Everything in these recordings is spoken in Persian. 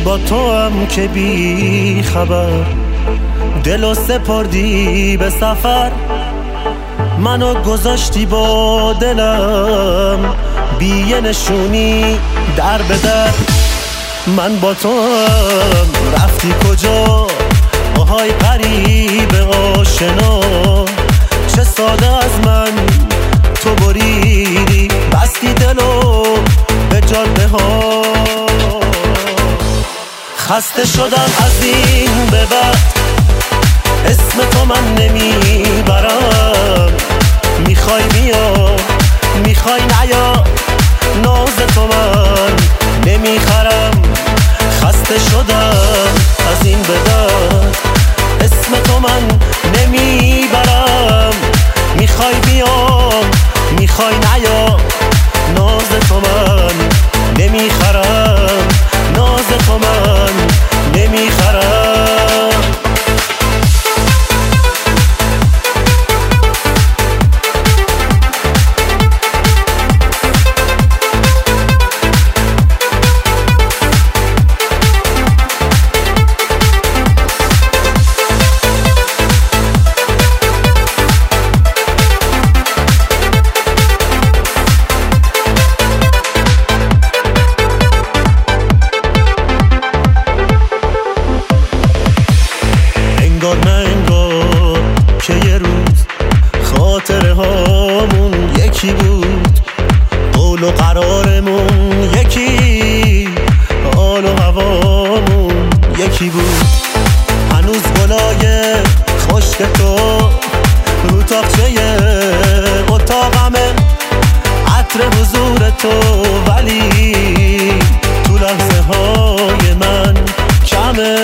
با تو هم که بی خبر دلو سپردی به سفر، منو گذاشتی با دلم بی یه نشونی در به در. من با تو هم رفتی کجا آهای غریب آشنا، چه ساده از من تو بریدی بستی دلو به جاده ها. خسته شدم از این به بعد اسم تو من نمیبرم، میخوای بیا میخوای نیا ناز تو من نمیخرم. خسته شدم از این به بعد اسم تو من نمیبرم، میخوای بیا میخوای نیا ناز تو من نمیخرم، ناز تو من نمیخرم. انگار نه انگار که یه روز خاطره هامون یکی بود، قول و قرارمون یکی، حال و هوامون یکی بود. هنوز گلای خشک تو رو تاقچه اتاقمه، عطر حضور تو ولی تو لحظه های من کمه.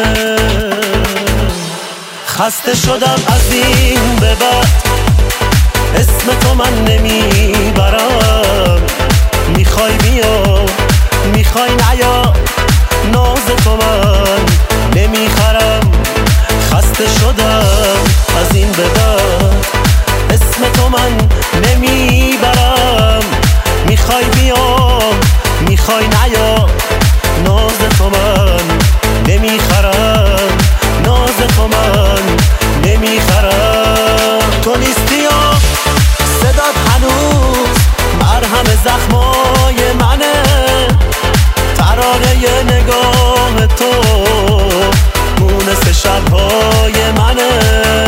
خسته شدم از این به بعد اسم تو من نمیبرم، میخوای بیا میخوای نیا ناز تو من نمیخرم. خسته شدم از این به بعد اسم تو من نمیبرم، میخوای بیا میخوای نیا ناز تو من نمیخرم، ناز تو من نمیخرم. تو نیستی یا صدات هنوز مرهم زخمای منه، ترانه نگاه تو مونس شبهای منه.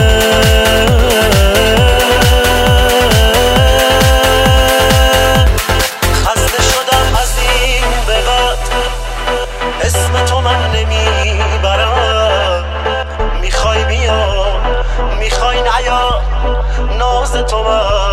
خسته شدم از این به بعد اسم تو من نمیبرم، میخوای بیا میخوای نیا ناز تو من